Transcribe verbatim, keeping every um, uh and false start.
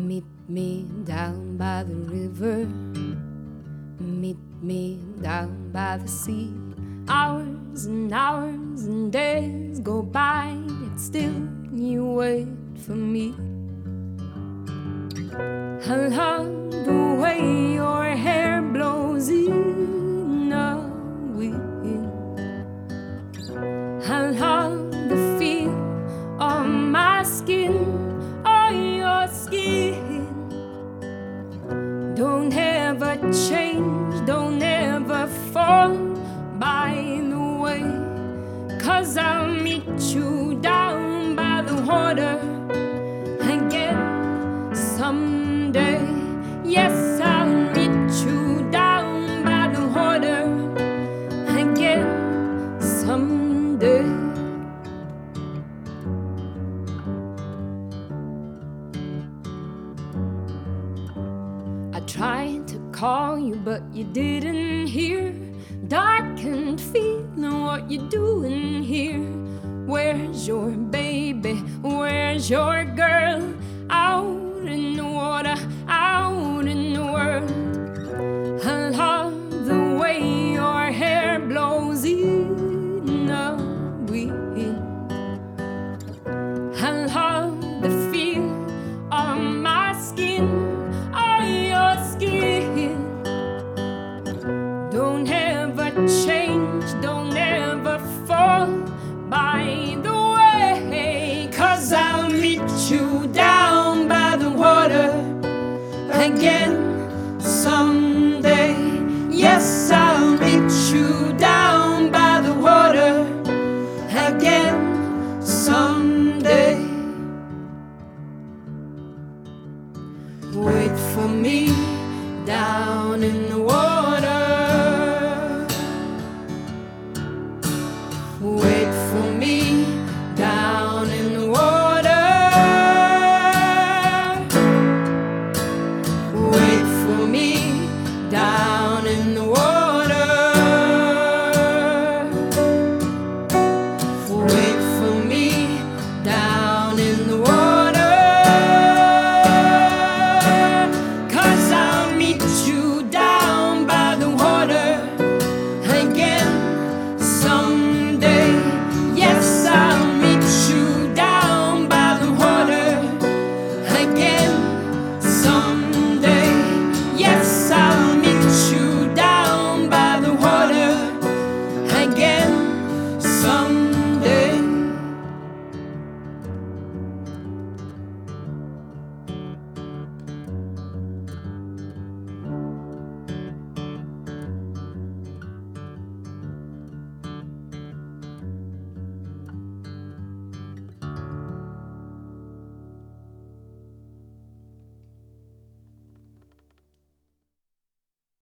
Meet me down by the river, meet me down by the sea. Hours and hours and days go by, yet still you wait for me. I love the way your hair blows in the wind. I love the feel of my skin, or your skin. Don't ever change, don't ever fall by the way, 'cause I'll meet you down by the water again someday. Yes, I'll meet you down by the water again someday. I tried to call you, but you didn't hear. Dark and feeling what you're doing here. Where's your baby? Where's your girl? Out in the water, out in the world. I love the way your hair blows in the wind. I love the feel of my skin, or your skin. Don't ever change.